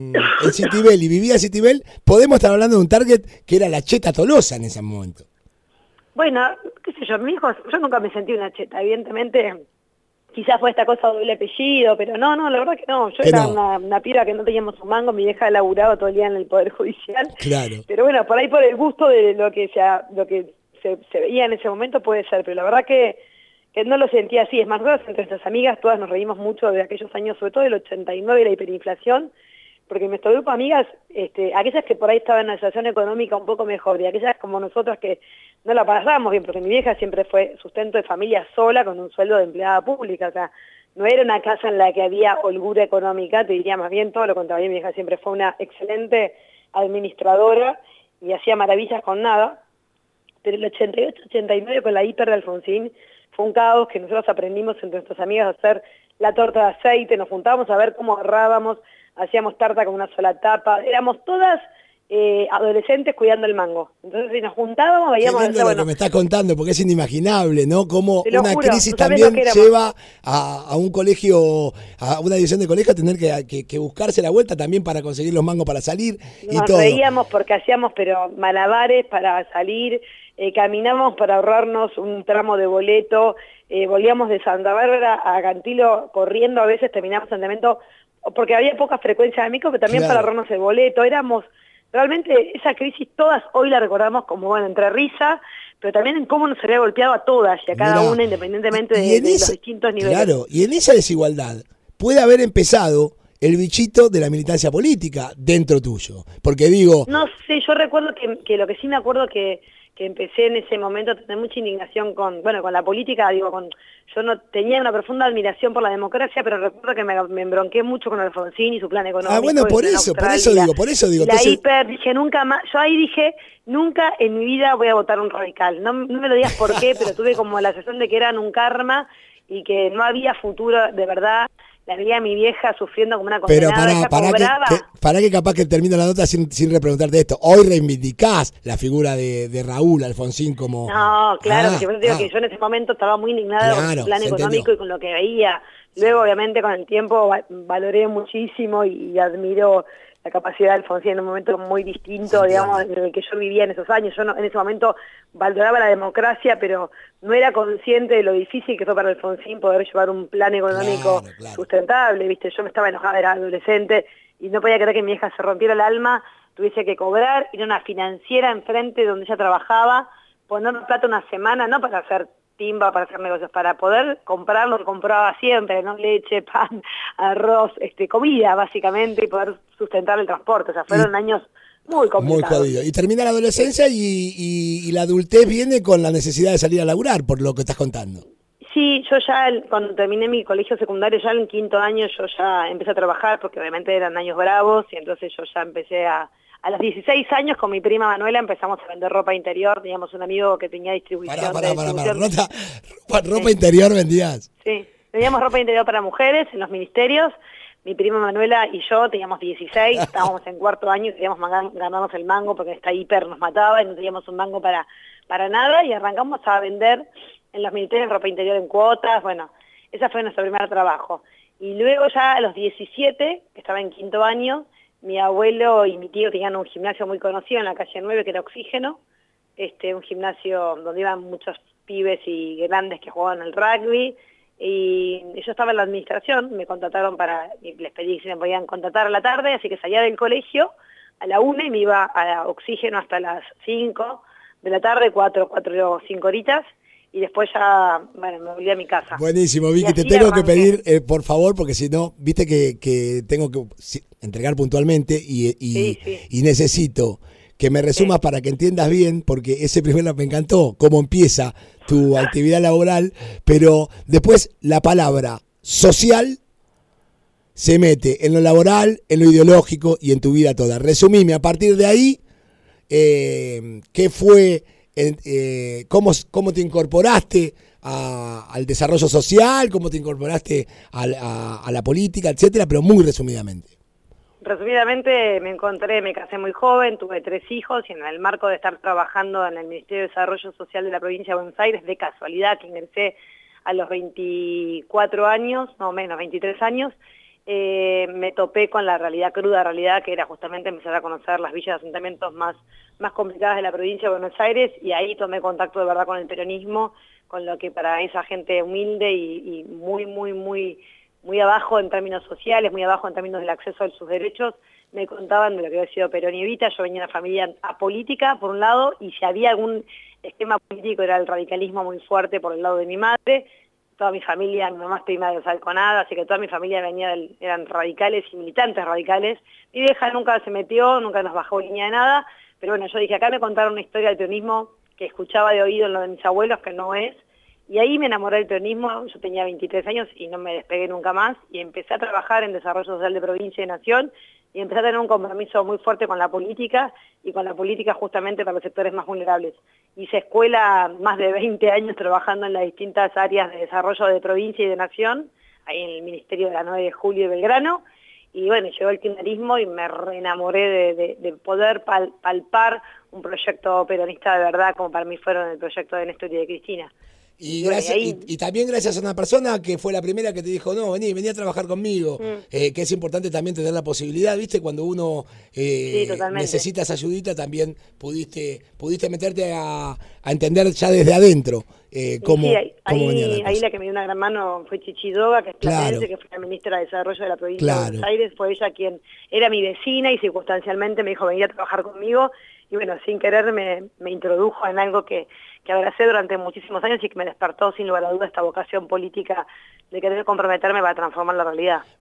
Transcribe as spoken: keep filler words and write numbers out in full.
en Citibel y vivía en Citibel, podemos estar hablando de un target que era la Cheta Tolosa en ese momento. Bueno, qué sé yo, mi hijo, yo nunca me sentí una cheta, evidentemente, quizás fue esta cosa doble apellido, pero no, no, la verdad que no, yo Que era no, una, una piba que no teníamos un mango, mi vieja laburaba todo el día en el Poder Judicial, claro. pero bueno, por ahí por el gusto de lo que, sea, lo que se, se veía en ese momento puede ser, pero la verdad que, que no lo sentía así, es más, nosotros entre nuestras amigas todas nos reímos mucho de aquellos años, sobre todo del ochenta y nueve, la hiperinflación, porque nuestro grupo de amigas, este, aquellas que por ahí estaban en una situación económica un poco mejor, y aquellas como nosotras que no la pasábamos bien, porque mi vieja siempre fue sustento de familia sola con un sueldo de empleada pública, o sea, no era una casa en la que había holgura económica, te diría más bien todo lo contrario, mi vieja siempre fue una excelente administradora y hacía maravillas con nada, pero el ochenta y ocho ochenta y nueve con la hiper de Alfonsín fue un caos que nosotros aprendimos entre nuestras amigas a hacer la torta de aceite, nos juntábamos a ver cómo agarrábamos, hacíamos tarta con una sola tapa, éramos todas eh, adolescentes cuidando el mango. Entonces si nos juntábamos, Qué veíamos... lindo Decir, lo bueno, que me estás contando, porque es inimaginable, ¿no? Como te lo una juro, crisis ¿no sabés lo también que éramos? lleva a, a un colegio, a una dirección de colegio a tener que, que, que buscarse la vuelta también para conseguir los mangos para salir y Nos todo. reíamos porque hacíamos pero malabares para salir, eh, caminamos para ahorrarnos un tramo de boleto, eh, volvíamos de Santa Bárbara a Cantilo corriendo, a veces terminamos en Demento, porque había poca frecuencia de micro, pero también Claro. para ahorrarnos el boleto, éramos, realmente esa crisis todas hoy la recordamos como, bueno, entre risa, pero también en cómo nos había golpeado a todas y a cada Mirá, una independientemente y, y de, en de los esa, distintos niveles. claro, y en esa desigualdad puede haber empezado el bichito de la militancia política dentro tuyo. Porque digo... No sé, yo recuerdo que, que lo que sí me acuerdo que, que empecé en ese momento a tener mucha indignación con, bueno, con la política, digo, con yo no tenía una profunda admiración por la democracia, pero recuerdo que me, me embronqué mucho con Alfonsín y su plan económico. Ah, bueno, por y plan eso, por austral, eso y la, digo, por eso digo. y la Entonces, hiper, dije, nunca más, yo ahí dije, nunca en mi vida voy a votar un radical. No, no me lo digas por qué, pero tuve como la sensación de que eran un karma y que no había futuro de verdad. La veía a mi vieja sufriendo como una pero condenada, para, ella para que, cobraba. que, para que capaz que termine la nota sin, sin repreguntarte esto. Hoy reivindicás la figura de, de Raúl Alfonsín como... No, claro, Ah, que yo digo ah, que yo en ese momento estaba muy indignada con claro, su plan se económico entendió. y con lo que veía. Luego, obviamente, con el tiempo va- valoré muchísimo y, y admiro la capacidad de Alfonsín en un momento muy distinto, digamos, en el que yo vivía en esos años. Yo no, en ese momento valoraba la democracia, pero no era consciente de lo difícil que fue para Alfonsín poder llevar un plan económico Claro, claro. sustentable, ¿viste? Yo me estaba enojada, era adolescente y no podía creer que mi hija se rompiera el alma, tuviese que cobrar, ir a una financiera enfrente donde ella trabajaba, poner plata una semana, no para hacer timba, para hacer negocios, para poder comprar lo que compraba siempre, ¿no? Leche, pan, arroz, este, comida básicamente, y poder sustentar el transporte. O sea, fueron Y años muy muy complicados. jodido. Y termina la adolescencia y, y, y la adultez viene con la necesidad de salir a laburar, por lo que estás contando. Sí, yo ya el- cuando terminé mi colegio secundario, ya en el quinto año yo ya empecé a trabajar, porque obviamente eran años bravos, y entonces yo ya empecé a... A los dieciséis años con mi prima Manuela empezamos a vender ropa interior, teníamos un amigo que tenía distribución. Pará, pará, de pará, pará. distribución. Ropa, ropa, ropa Sí. interior vendías. Sí, teníamos ropa interior para mujeres en los ministerios. Mi prima Manuela y yo teníamos dieciséis, estábamos en cuarto año y queríamos mangar- ganarnos el mango porque esta hiper nos mataba y no teníamos un mango para, para nada y arrancamos a vender en los ministerios ropa interior en cuotas. Bueno, ese fue nuestro primer trabajo. Y luego ya a los diecisiete, que estaba en quinto año, mi abuelo y mi tío tenían un gimnasio muy conocido en la calle nueve que era Oxígeno, este, un gimnasio donde iban muchos pibes y grandes que jugaban al rugby, y yo estaba en la administración, me contrataron para, y les pedí si me podían contratar a la tarde, así que salía del colegio a la una y me iba a Oxígeno hasta las cinco de la tarde, cuatro, cuatro o cinco horitas, y después ya, bueno, me volví a mi casa. Buenísimo, Vicky, Y te así tengo arranqué. que pedir, eh, por favor, porque si no, viste que, que tengo que si- entregar puntualmente y, y, Sí, sí. y necesito que me resumas Sí. para que entiendas bien, porque ese primero me encantó, cómo empieza tu actividad laboral, pero después la palabra social se mete en lo laboral, en lo ideológico y en tu vida toda. Resumime, a partir de ahí, eh, ¿qué fue, eh, eh, cómo, cómo te incorporaste a, al desarrollo social, cómo te incorporaste a, a, a la política, etcétera, pero muy resumidamente? Resumidamente me encontré, me casé muy joven, tuve tres hijos y en el marco de estar trabajando en el Ministerio de Desarrollo Social de la provincia de Buenos Aires, de casualidad que ingresé a los veinticuatro años, no menos, veintitrés años, eh, me topé con la realidad cruda, realidad que era justamente empezar a conocer las villas de asentamientos más, más complicadas de la provincia de Buenos Aires, y ahí tomé contacto de verdad con el peronismo, con lo que para esa gente humilde y, y muy, muy, muy, muy abajo en términos sociales, muy abajo en términos del acceso a sus derechos, me contaban de lo que había sido Perón y Evita. Yo venía de una familia apolítica, por un lado, y si había algún esquema político era el radicalismo muy fuerte por el lado de mi madre. Toda mi familia, mi mamá es prima de Salconada, así que toda mi familia venía del, eran radicales y militantes radicales. Mi vieja nunca se metió, nunca nos bajó línea de nada, pero bueno, yo dije, acá me contaron una historia del peronismo que escuchaba de oído en lo de mis abuelos, que no es, y ahí me enamoré del peronismo. Yo tenía veintitrés años y no me despegué nunca más, y empecé a trabajar en desarrollo social de provincia y nación, y empecé a tener un compromiso muy fuerte con la política, y con la política justamente para los sectores más vulnerables. Hice escuela más de veinte años trabajando en las distintas áreas de desarrollo de provincia y de nación, ahí en el Ministerio de la nueve de julio de Belgrano, y bueno, llegó el kirchnerismo y me reenamoré de, de, de poder pal, palpar un proyecto peronista de verdad, como para mí fueron el proyecto de Néstor y de Cristina. Y, gracias, y, y también gracias a una persona que fue la primera que te dijo, no, vení, vení a trabajar conmigo, mm. eh, que es importante también tener la posibilidad, ¿viste? Cuando uno eh, sí, necesita esa ayudita, también pudiste pudiste meterte a, a entender ya desde adentro eh, cómo, sí, ahí, cómo venía la ahí, cosa. ahí la que me dio una gran mano fue Chichidoga, que es platense, claro, que fue la ministra de Desarrollo de la provincia claro. de Buenos Aires. Fue ella quien era mi vecina y circunstancialmente me dijo, venir a trabajar conmigo. Y bueno, sin querer me, me introdujo en algo que, que abracé durante muchísimos años y que me despertó sin lugar a duda esta vocación política de querer comprometerme para transformar la realidad.